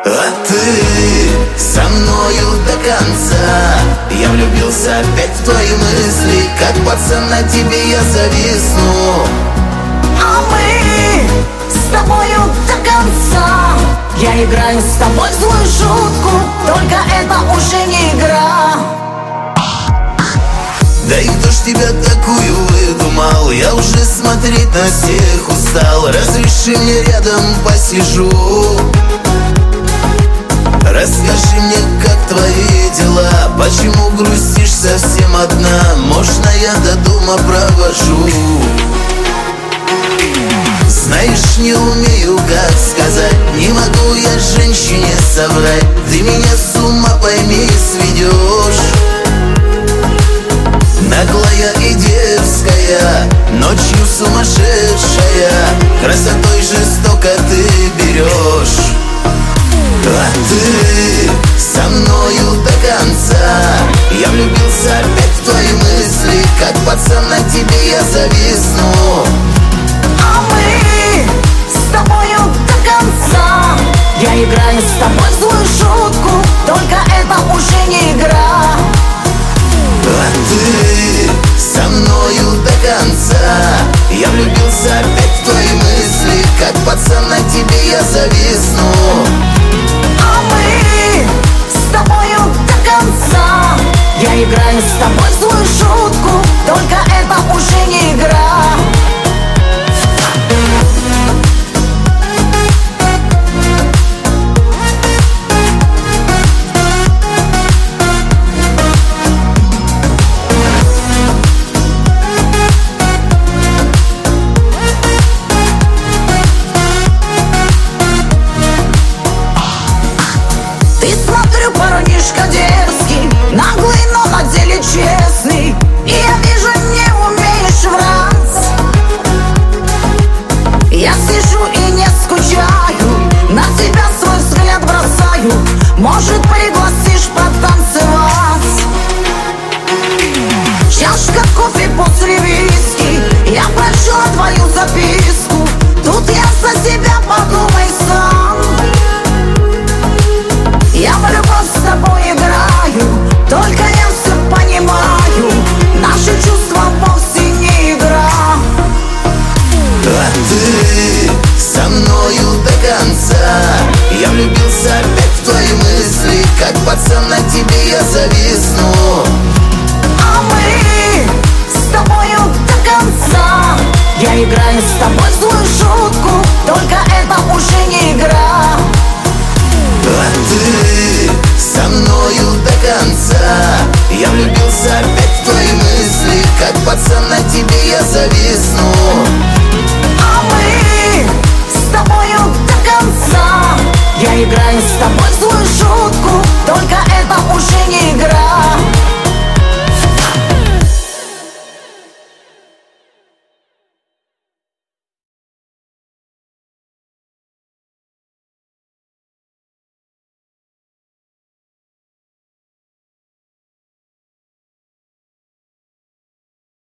А ты со мною до конца. Я влюбился опять в твои мысли, как пацан на тебе я зависну. А мы с тобою до конца. Я играю с тобой в злую шутку, только это уже не игра. Да и кто ж тебя такую выдумал? Я уже смотреть на всех устал. Разреши мне рядом посижу. Расскажи мне, как твои дела? Почему грустишь совсем одна? Можно я до дома провожу? Знаешь, не умею, как сказать. Не могу я женщине соврать. Ты меня с ума, пойми, сведешь. Наглая и дерзкая, ночью сумасшедшая, красотой жестоко ты берешь. А ты со мною до конца. Я влюбился опять в твои мысли, как пацан на тебе я зависну. А мы с тобою до конца. Я играю с тобой в злую шутку, только это уже не игра. А ты со мною до конца. Я влюбился опять в твои мысли, как пацан на тебе я зависну. А мы с тобою до конца. Я играю с тобой в злую шутку, только это уже не игра. Парнишка дерзкий, наглый, но на деле честный. И я вижу, не умеешь врать. Я сижу и не скучаю, на тебя свой взгляд бросаю. Может, пригласишь потанцевать? Чашка кофе после виски, я прочла твою записку. Тут я за себя подумай сам. Я в любовь с тобой играю, только я все понимаю. Наши чувства вовсе не игра. А ты со мною до конца. Я влюбился опять в твои мысли, как пацан на тебе я зависну. А мы с тобою до конца. Я играю с тобой в злую шутку, только это уже не игра. А ты со мною до конца. Я влюбился опять в твои мысли, как пацан на тебе я зависну. А мы с тобою до конца. Я играю с тобой